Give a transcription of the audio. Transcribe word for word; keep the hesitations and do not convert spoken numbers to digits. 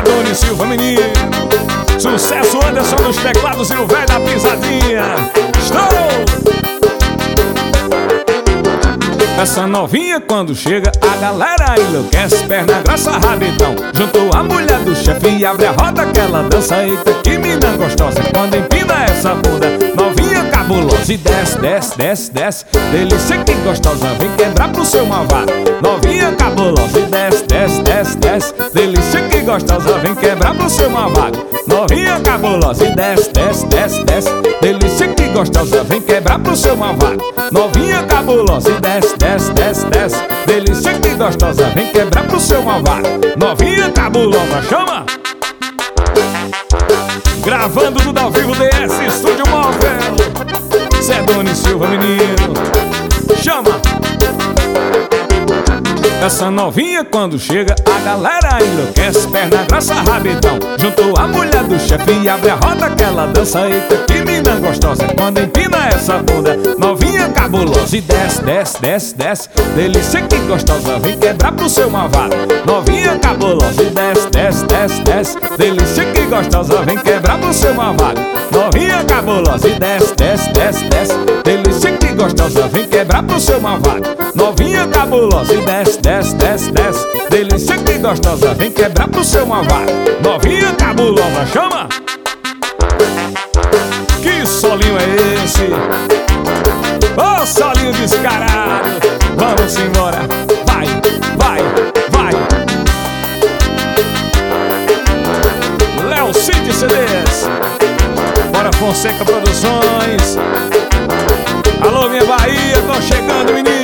Zé Doni Silva, menino. Sucesso Anderson nos teclados e o velho da pisadinha. Estou! Essa novinha quando chega, a galera enlouquece. Perna grossa, rabetão, juntou a mulher do chefe e abre a roda que ela dança. Eita, que mina gostosa, quando empina essa bunda. Novinha cabulosa e desce, desce, desce, desce. Delícia que gostosa, vem quebrar pro seu malvado. Novinha cabulosa e desce, desce, desce, desce. Delícia que gostosa, vem quebrar pro seu malvado. Novinha cabulosa e desce, desce, desce, desce. Delícia que gostosa, vem quebrar pro seu malvado. Novinha cabulosa e desce, desce, desce, desce. Delícia que gostosa, vem quebrar pro seu malvado. Novinha cabulosa, chama! Gravando tudo ao vivo, D S Estúdio Móvel. Zé Doni Silva, menino. Chama! Essa novinha quando chega, a galera enlouquece. Perna grossa, rabetão, juntou a mulher do chefe e abre a roda que ela dança. Eita, que mina gostosa, quando empina essa bunda. Novinha cabulosa e desce, desce, desce, desce. Delícia que gostosa, vem quebrar pro seu malvado. Novinha cabulosa e desce, desce, desce, desce. Delícia que gostosa, vem quebrar pro seu malvado. Novinha cabulosa e desce, desce, desce, desce. Delícia que gostosa, vem quebrar pro seu malvado. Novinha cabulosa e desce, desce, desce, desce. Delícia que gostosa, vem quebrar pro seu malvado. Novinha cabulosa, chama! Que solinho é esse? Ô, solinho descarado! Vamos embora! Vai, vai, vai! Léo Cid C Ds. Bora Fonseca Produções. Alô, minha Bahia, tô chegando, menino.